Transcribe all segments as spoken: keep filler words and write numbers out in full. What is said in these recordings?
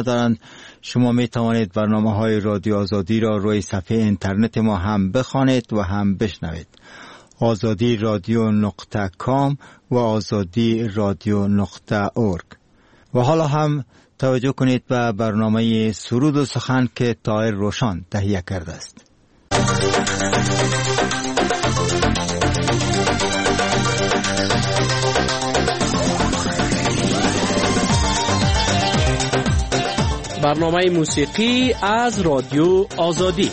دارند. شما می توانید برنامه های رادیو آزادی را روی صفحه اینترنت ما هم بخوانید و هم بشنوید. آزادی رادیو نقطه کام و آزادی رادیو نقطه اورگ. و حالا هم توجه کنید به برنامه سرود و سخن که طاهر روشان تهیه کرده است. برنامه موسیقی از رادیو آزادی.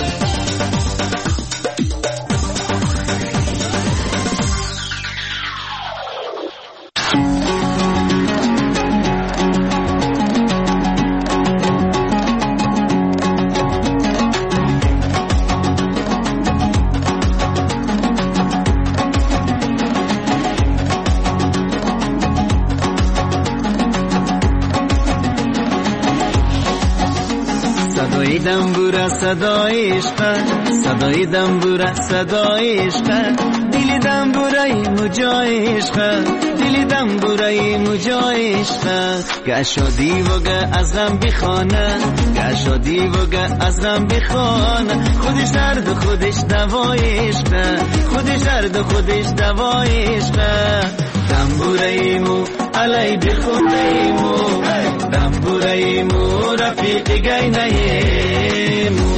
دنبوره صدای عشق، صدای دنبوره صدای عشق، دل دنبوره مجای عشق، دل دنبوره مجای عشق. گشادی وگه از غم بخانه، گشادی وگه از غم بخانه، خودش درد خودش دوای عشق، خودش درد خودش دوای عشق. دنبوره مو علی بخونه مو، دنبوره مو رفیق گینه مو.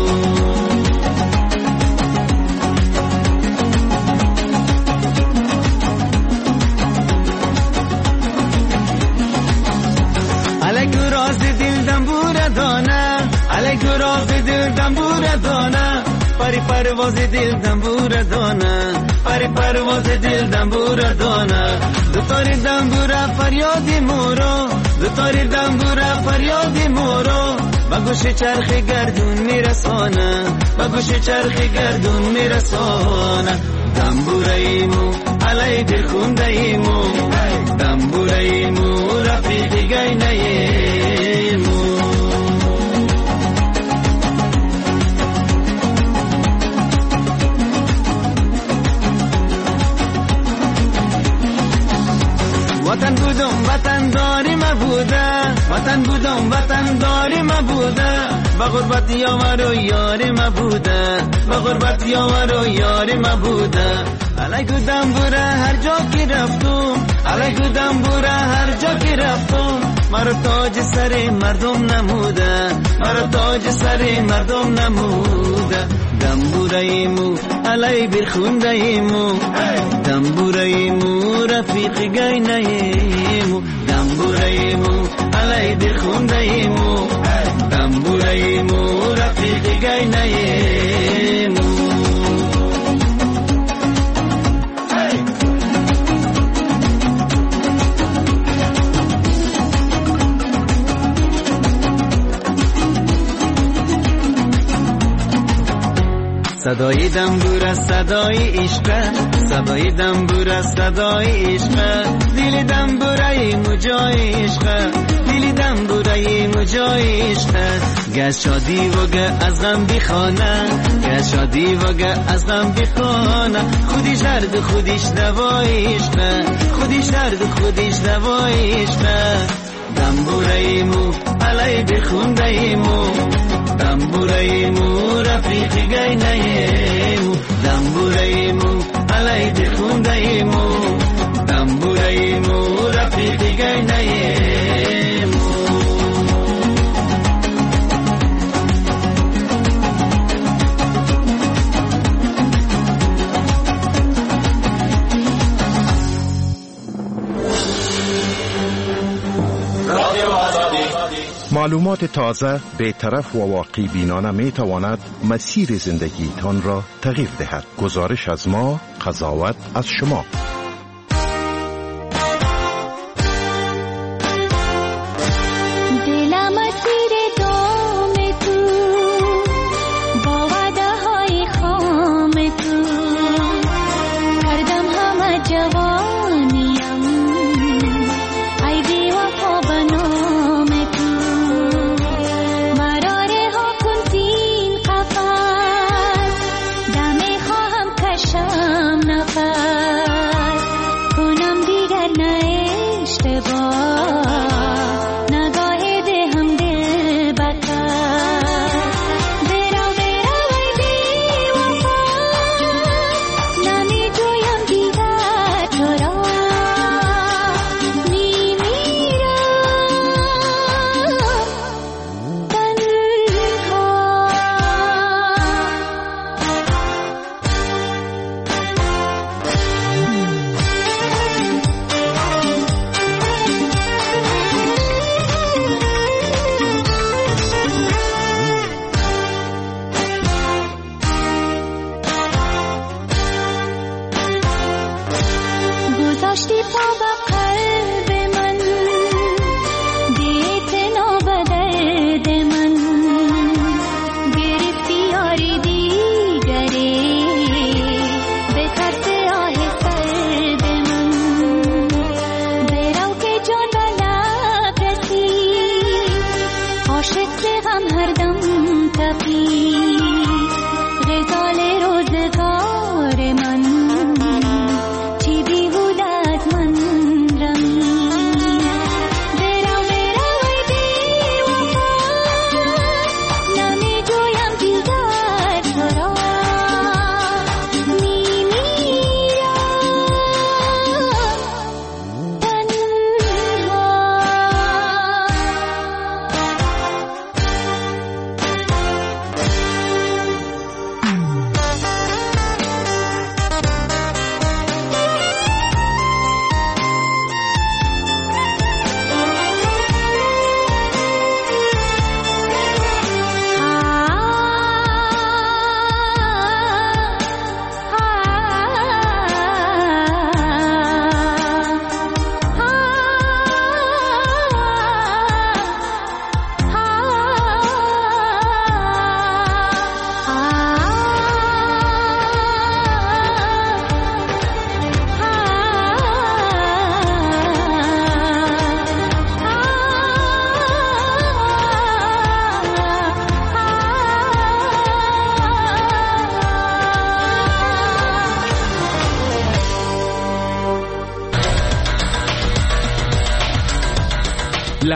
علی گراز دل دنبوره دانه، علی گراز دل دنبوره دانه، پری پرواز دل دنبوره دانه، پری پرواز دل دنبوره دانه. دو تاری دنبوره فریادی مورو، دو تاری دنبوره فریادی مورو، با گوش چرخ گردون میرسانه، با گوش چرخ گردون میرسانه. دنبوره ایمو علی دل خونده ایمو، دنبوره ایمو رفیق گینه ایمو. وطن بودم وطن داری ما بوده، وطن بودم وطن داری ما بوده، با غربت یار و یاری ما بوده، با غربت یار و یاری ما بوده. علیکو دنبوره هر جا که رفتم، علیکو دنبوره هر جا که رفتم، مرا تاج سر مردم نموده، مرا تاج سر مردم نموده. دنبوره ایمو علی برخونده ایمو، دنبوره ایمو رفیق گینه ایمو، دنبوره ایمو علی برخونده ایمو، دنبوره ایمو رفیق گینه ایمو. صدای دنبوره صدای عشق، صدای دنبوره صدای عشق، دل دنبوره مجای عشق، دل دنبوره مجای عشق. گشادی وگه از غم بخانه، گشادی وگه از غم بخانه، خودش درد خودش دوای عشق، خودش درد خودش دوای عشق. دنبوره ایمو علی بخونده ایمو، دنبوره ایمو رفیق گینه ایمو، دنبوره ایمو علی بخونده ایمو، دنبوره ایمو رفیق گینه ایمو. معلومات تازه، بی‌طرف و واقعی بینانه می تواند مسیر زندگی تان را تغییر دهد. گزارش از ما، قضاوت از شما. شام نفر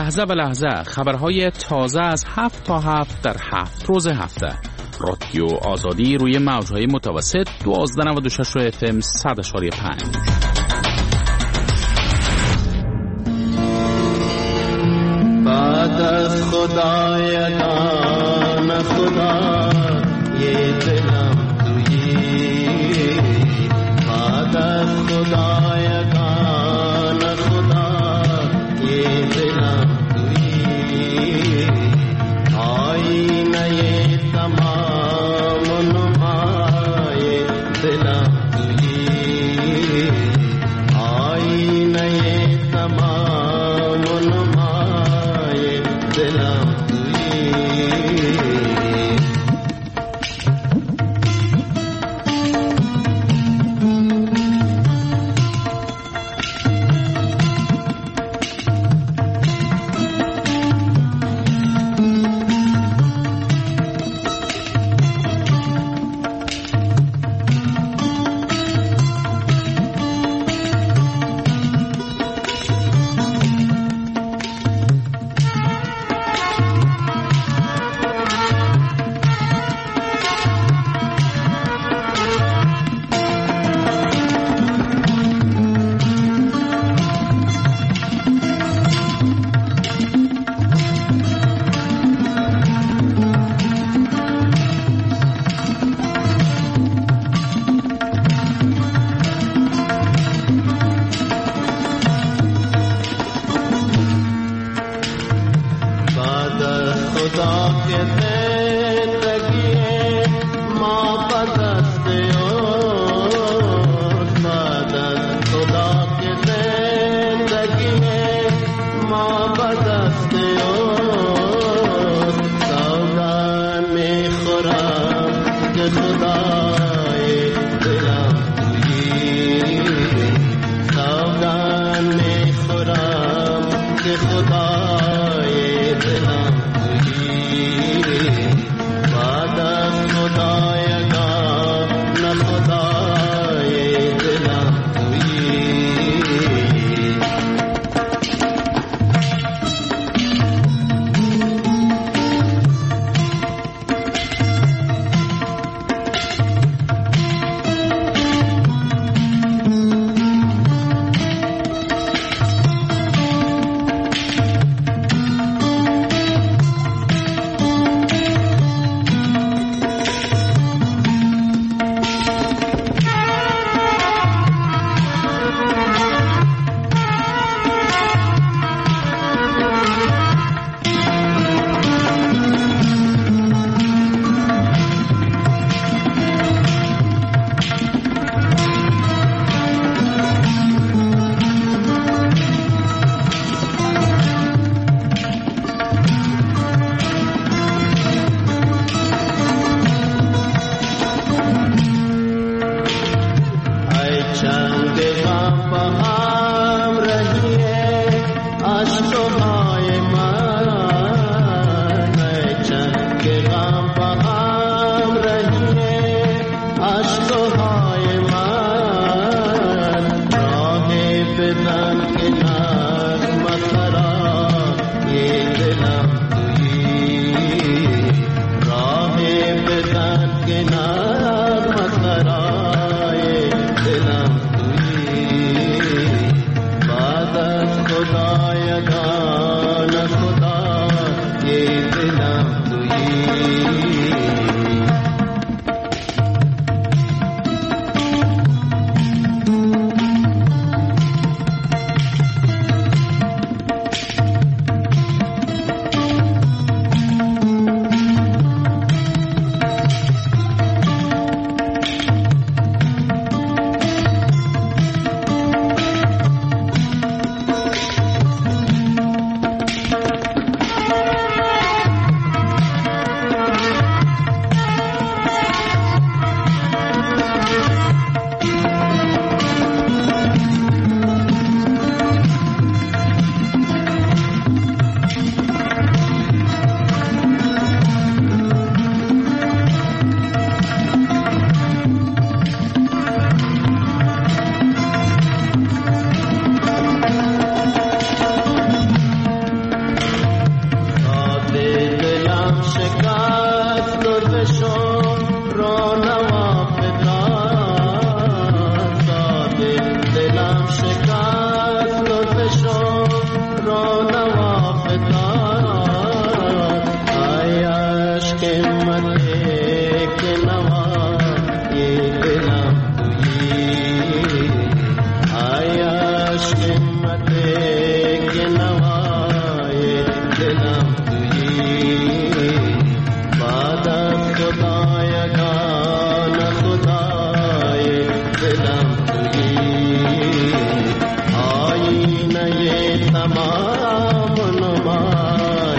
لحظه به لحظه خبرهای تازه از هفت تا هفت در هفت روز هفته. رادیو آزادی روی موجهای متوسط دوازده نود و شش اف ام صد اشاری پنج. بعد از خدایگان خدا یه دلم تویی، بعد از خدایگان خدا یه دلم تویی، آینه تمام نمای دلم تویی، آینه تمام نمای دلم تویی.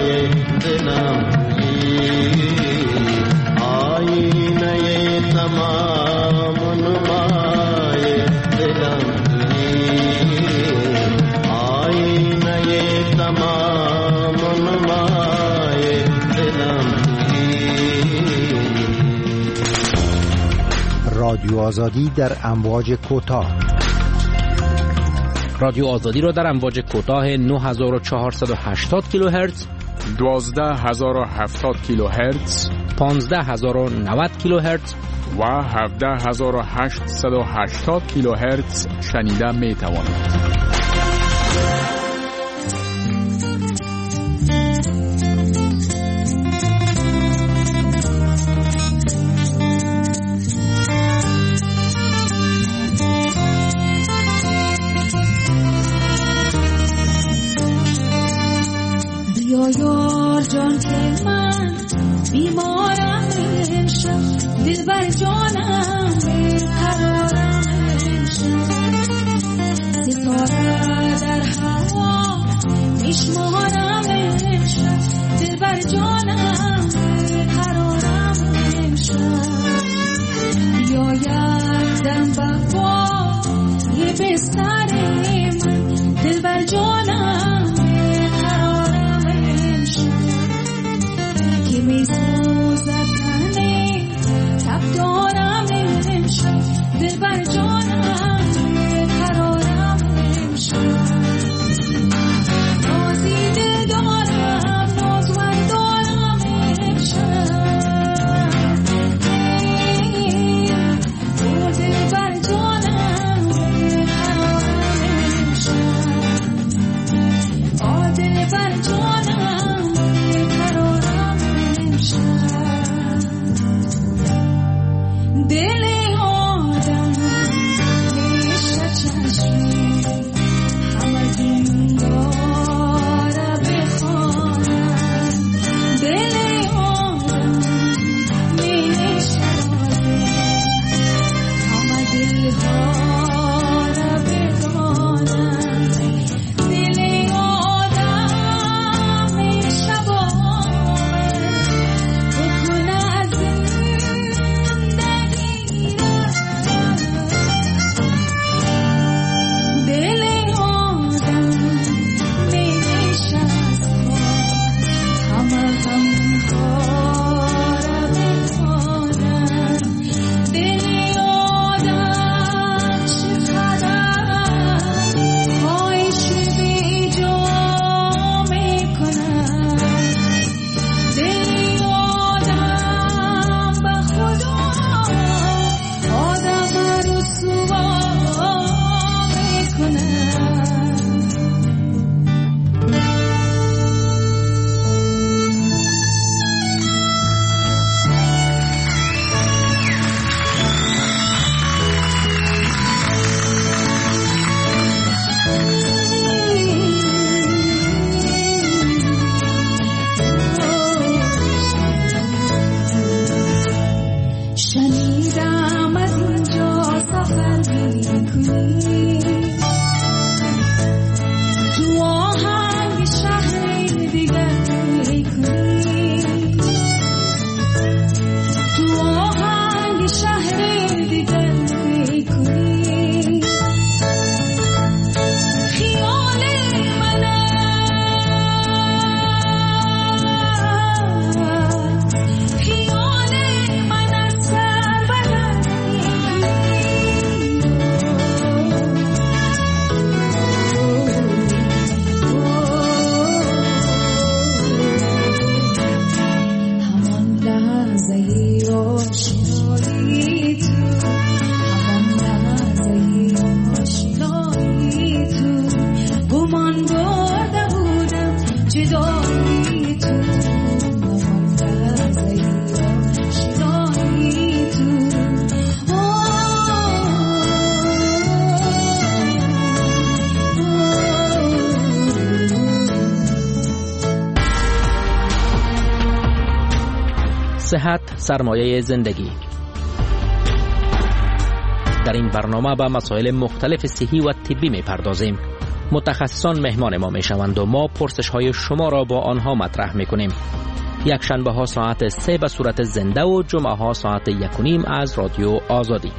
دلم آینه تمام نمای دلم آینه تمام نمای دلم. رادیو آزادی در امواج کوتاه. رادیو آزادی را در امواج کوتاه نه هزار و چهارصد و هشتاد کیلوهرتز، دوازده هزار و هفتاد کیلوهرتز، پانزده هزار و نود کیلوهرتز و هفده هزار و هشتصد و هشتاد کیلوهرتز شنیده می توانید. یار جان که من بیمارم امشب، دل بر جانم بیقرارم امشب، ستاره در هوا میشمارم امشب، دل بر جانم بیقرارم امشب. بیاید دم بقا یه بستر من، دل بر جانم می سوزد تنه تب دارم امشب، دل بر جانم قرارم امشب. نازی دل دارم نازور دارم امشب، تو دل بر جانم قرارم امشب، آ دل بر جانم قرارم. دل آدم میشه چشمی همه دین داره بخوانم، دل آدم میشه همه دل داره بخوانم، دل آدم میشه صحت سرمایه زندگی. در این برنامه به مسائل مختلف صحی و طبی می پردازیم. متخصصان مهمان ما می شوند و ما پرسش های شما را با آنها مطرح می کنیم. یک شنبه ها ساعت سه به صورت زنده و جمعه ها ساعت یک و نیم از رادیو آزادی.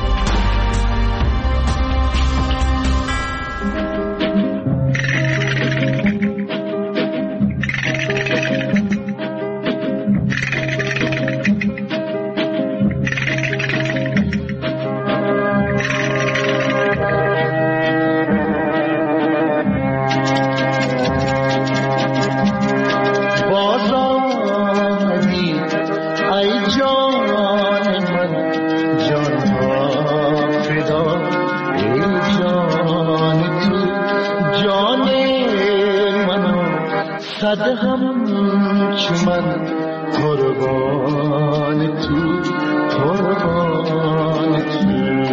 صد هم چمن قربان تو قربان تو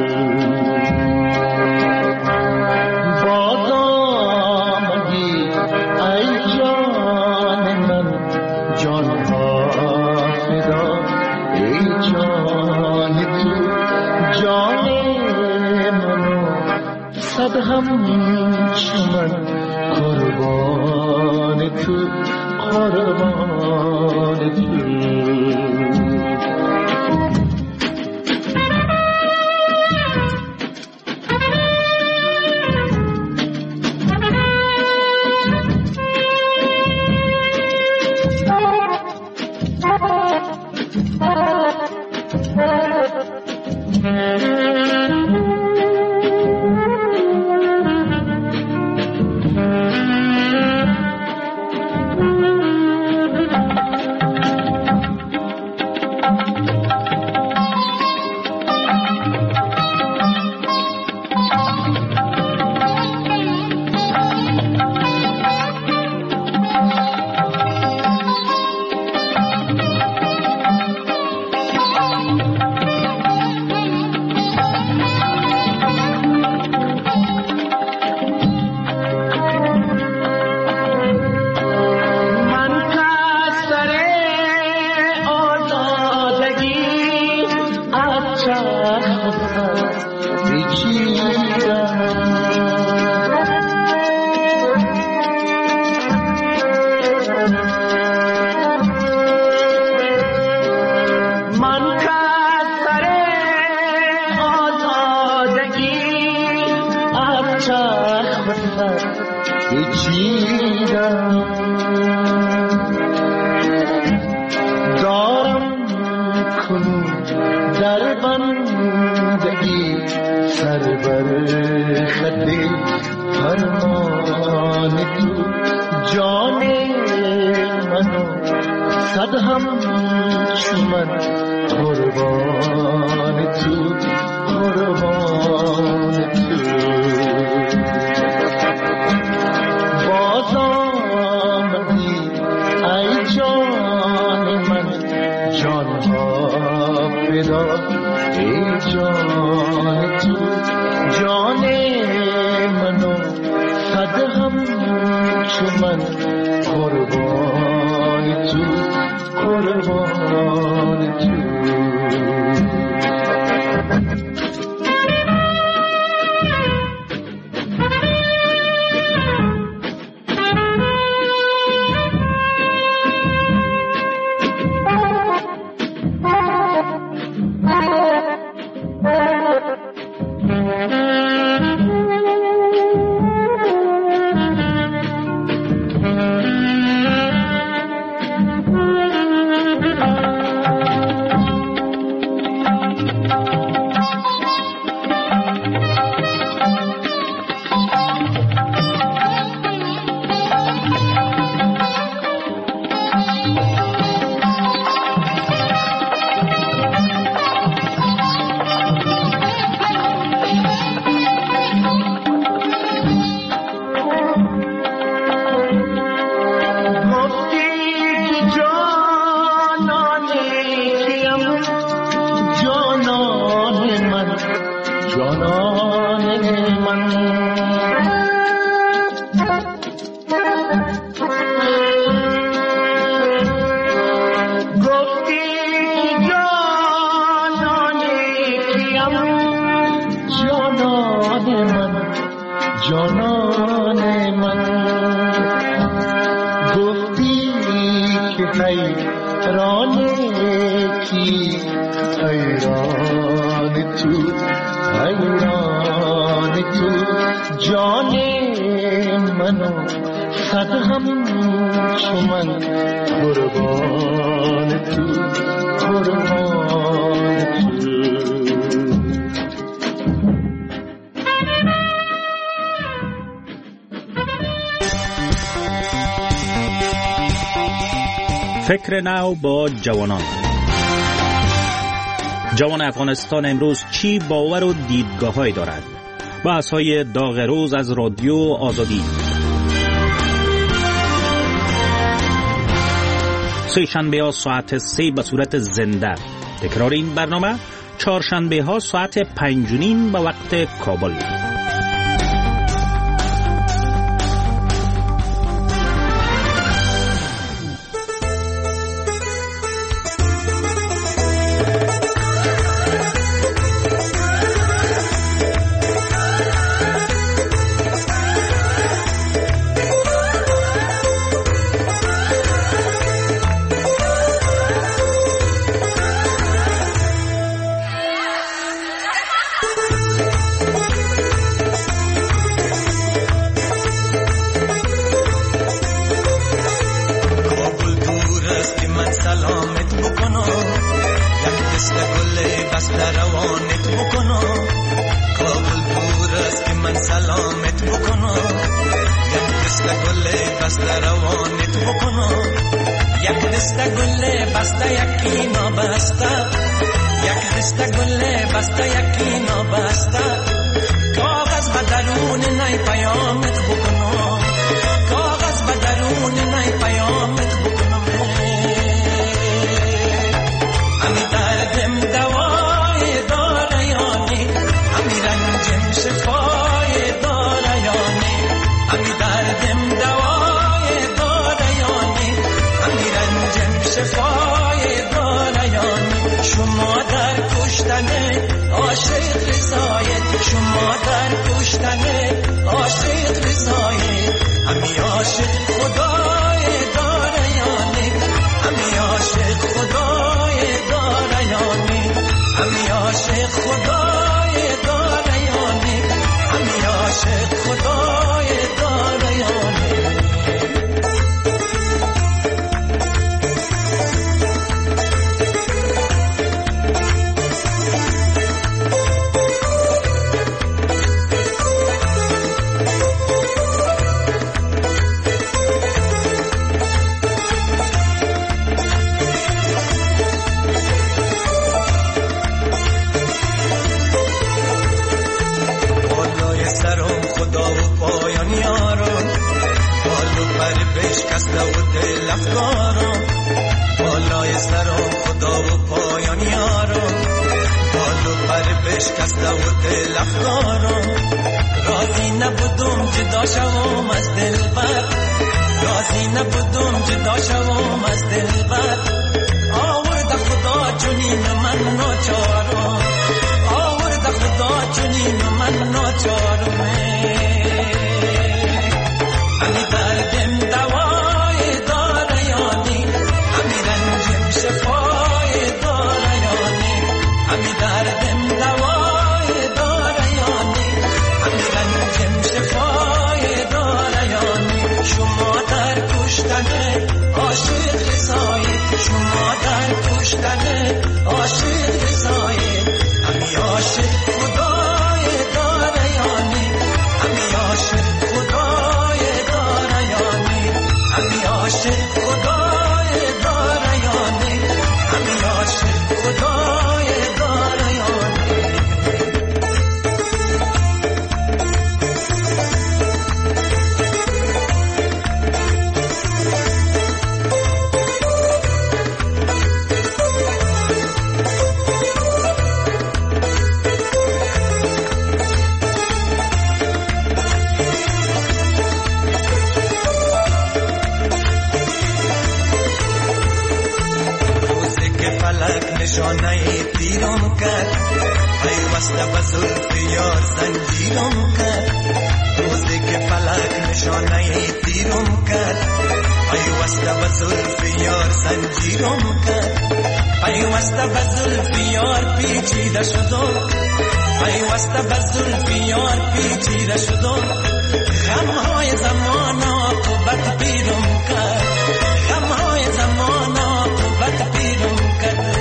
باز آمدی ای جان من جان ها فدا ای جان تو جان منو صد هم چمن قربان تو قربان تو که حیران کی حیران تو حیران تو جان منو صد هم چو من قربان تو قربان تو. فکر نو با جوانان. جوان افغانستان امروز چی باور و دیدگاه‌هایی دارد؟ بحث‌های داغ روز از رادیو آزادی. سه شنبه ها ساعت سه به صورت زنده. تکرار این برنامه چهارشنبه ها ساعت پنج و نیم به وقت کابل. پیوسته به زلف یار زنجیرم کرد، روزی که فلک نشانه تیرم کرد. پیوسته به زلف یار زنجیرم کرد، پیوسته به زلف یار پیچیده شدم، پیوسته به زلف یار پیچیده شدم. غمهای زمان عاقبت پیرم کرد، غمهای زمان عاقبت پیرم کرد.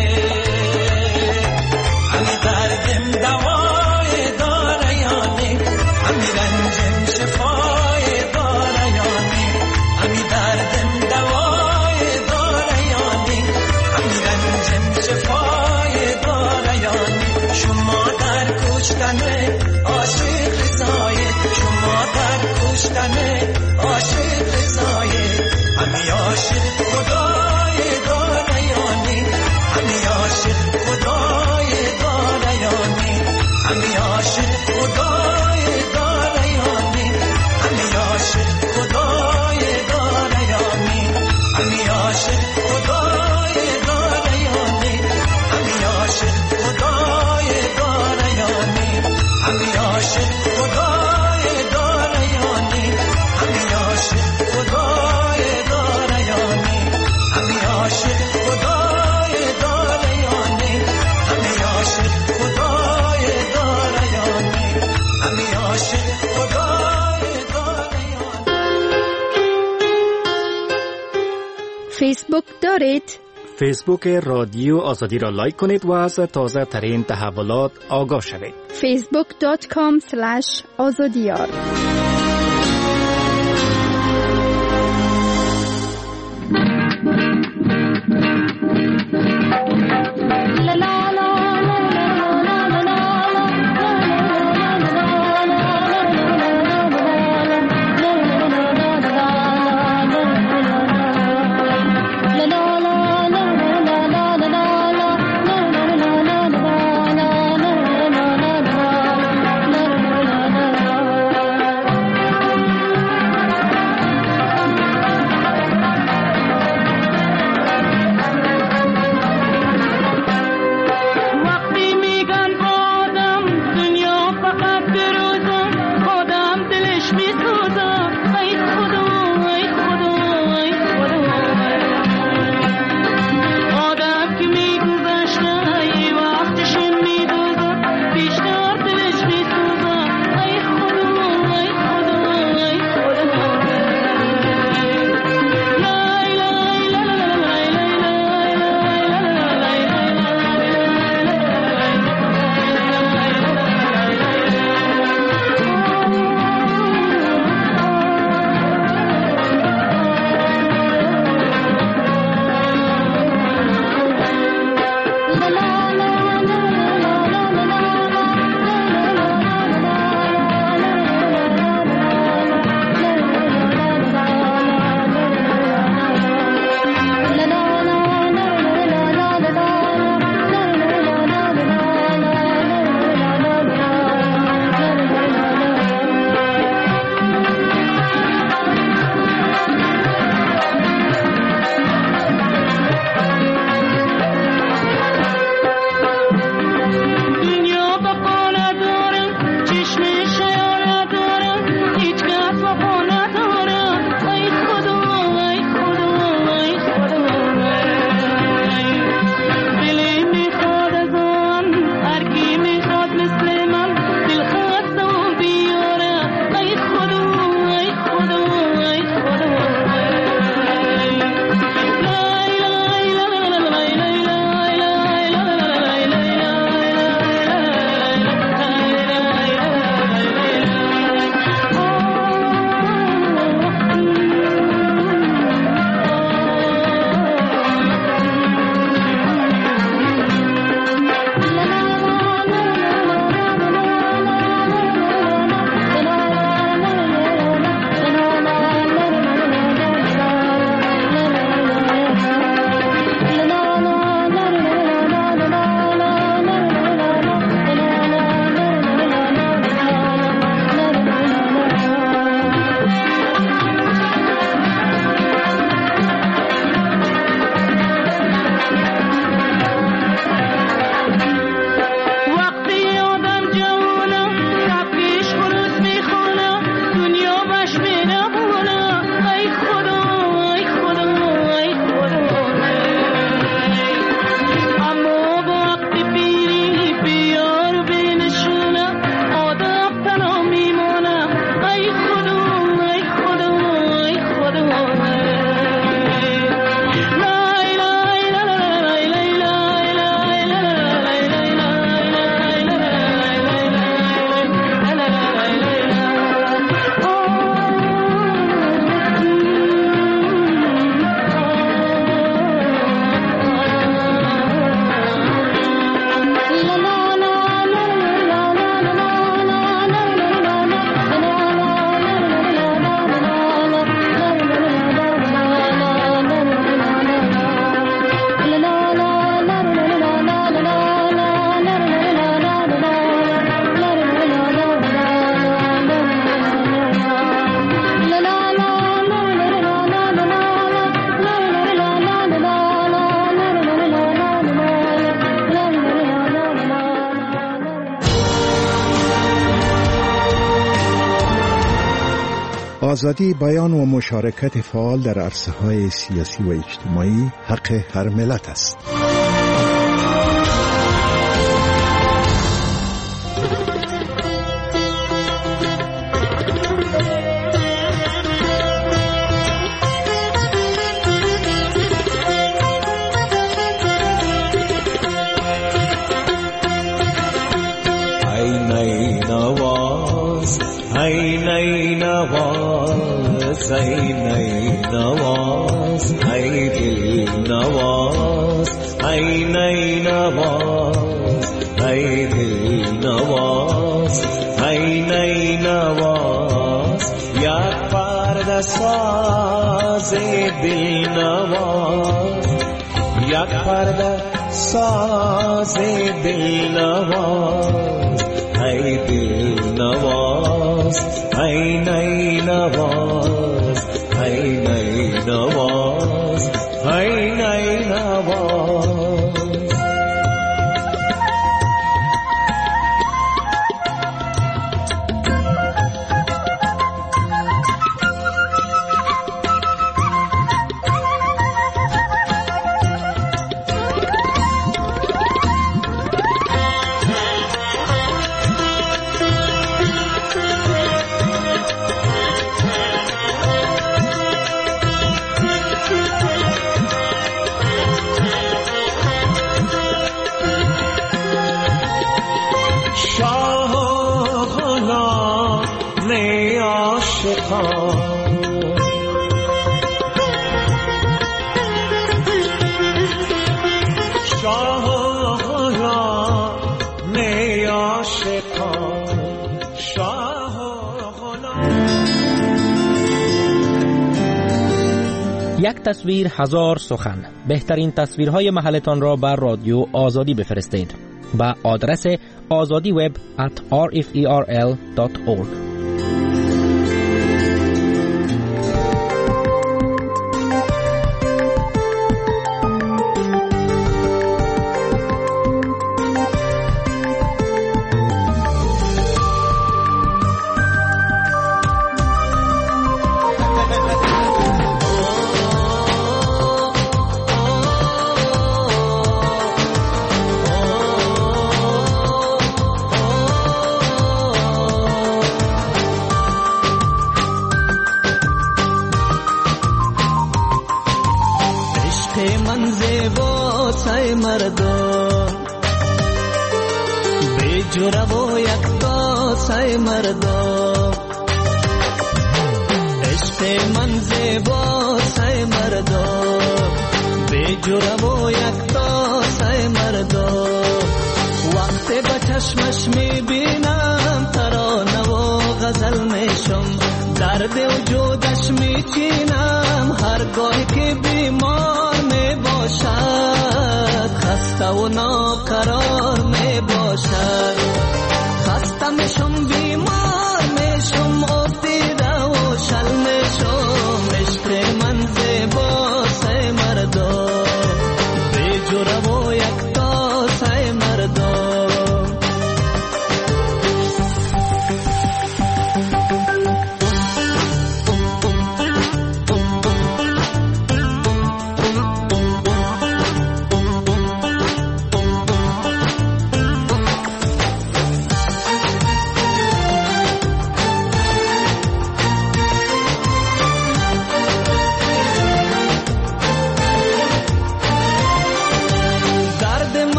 همی دردم دوای داره یانی، همی رنجم شفای داره یانی، همی دردم دوای داره یانی، همی رنجم شفای داره یانی. شما در کشتن عاشق رضایه، شما در کشتن عاشق رضایه. همی عاشق خدای داره یانی، همی عاشق خدای داره یانی، همی عاشق خدای داره یانی، همی عاشق خدای داره یانی، همی عاشق خدای داره یانی، همی عاشق خدای داره یانی، همی عاشق خدای داره یانی، همی عاشق خدای داره یانی، همی عاشق خدای داره یانی، همی عاشق خدای داره یانی، همی عاشق خدای داره یانی. فیسبوک دارید؟ فیسبوک رادیو آزادی را لایک کنید و از تازه ترین تحولات آگاه شوید. فیسبوک دات کام سلش آزادیار. آزادی بیان و مشارکت فعال در عرصه‌های سیاسی و اجتماعی حق هر ملت است. ای نی نواز ای نی نواز ای دل نواز ای نی نواز ای دل نواز ای نی نواز یک پرده ساز دل نواز یک پرده ساز دل نواز ای دل نواز ای نی نواز ای نی نواز ای نی نواز. یک تصویر هزار سخن. بهترین تصویرهای محلتان را بر رادیو آزادی بفرستید با آدرس آزادی وب ات آر اف ای آر ال دات اورگ.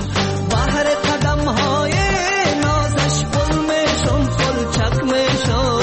شم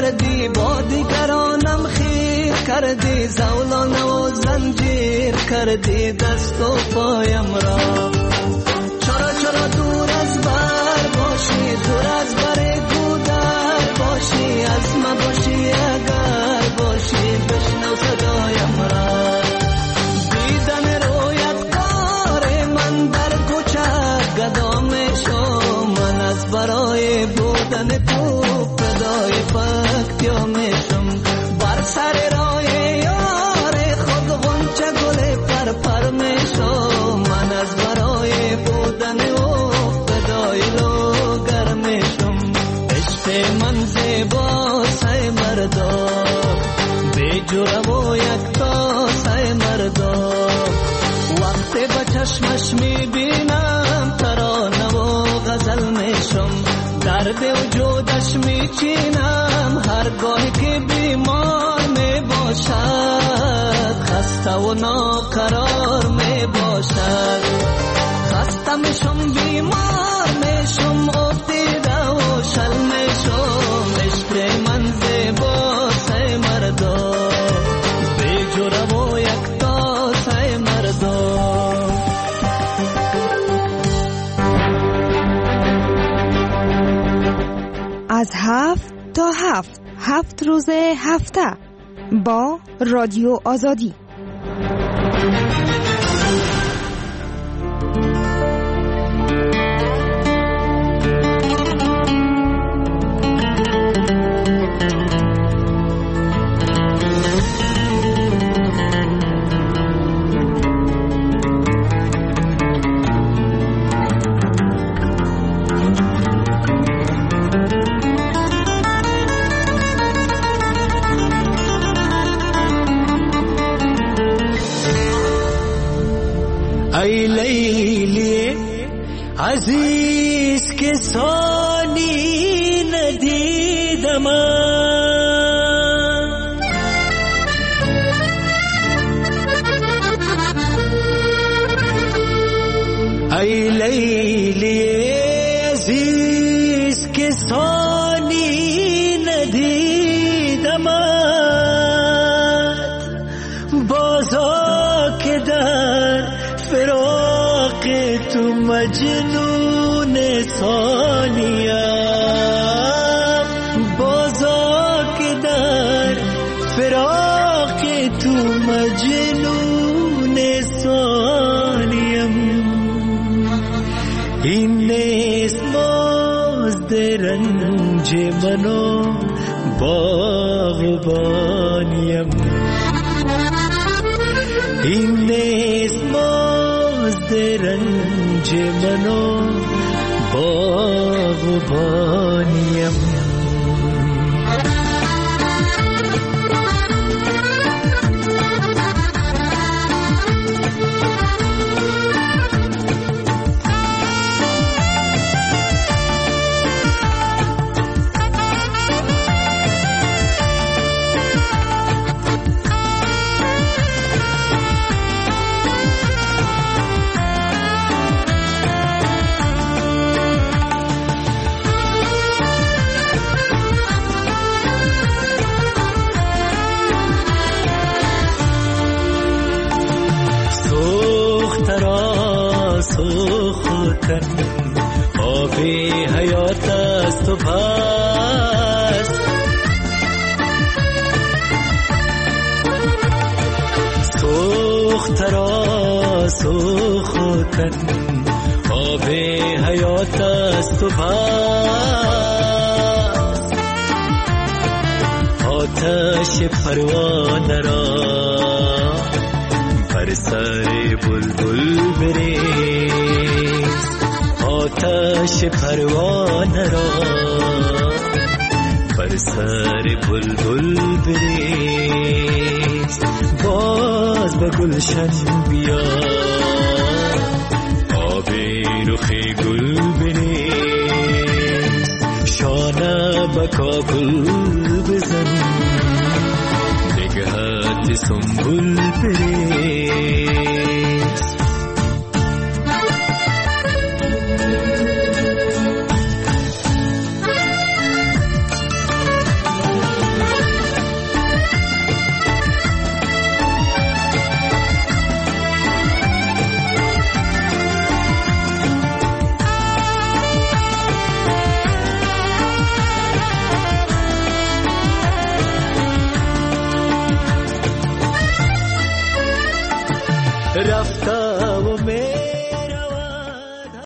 کردی، با دیگرانم خیر کردی، زولانه و زنجیر کردی دست و پایم را. چرا چرا دور از بر باشی، دور از بر گودر باشی، از ما باشی اگر باشی، بشنو صدایم را. دیدن رویت کار من در کوچه گدام شو، من از برای بودن تو فدای فکتیا میشم. بر سر راه یار خود غنچه گل پر پر میشم، من از برای بودن او فدای لوگر میشم. عشق من زیبا سای مردا، بی جرم و یکتا سای مردا. وقتی با چشمش میبینم ترانه و غزل میشم، درد وجودش میچینم هرگاه که بیمار میباشد، خسته و ناقرار میباشد. خسته میشم بیمار میشم، افتیده و شل میشم. عشق من زیبا سای مردا، بی جرم و یکتا سای مردا. از هفت تا هفت، هفت روز هفته با رادیو آزادی. ای لیلی عزیز که ثانی ندیدم، ای لیلی عزیز که ثانی ندیدم، بازا که در فراق تو مجنون ثانیم، بازا که در فراق تو مجنون ثانیم. این نیست مزد رنج منو باغبانیم، این نیست مزد رنج منو باغبانیم. آب حیات است و پس سوخت را سوختن، آب حیات است و پس آتش پروانه را بر سر بلبل بریز، آتش پروانه را بر سر بلبل بریز. باز به گلشن بیا، آب رخ گل بریز، شانه به کاکل بزن، نگهت سنبول بریز.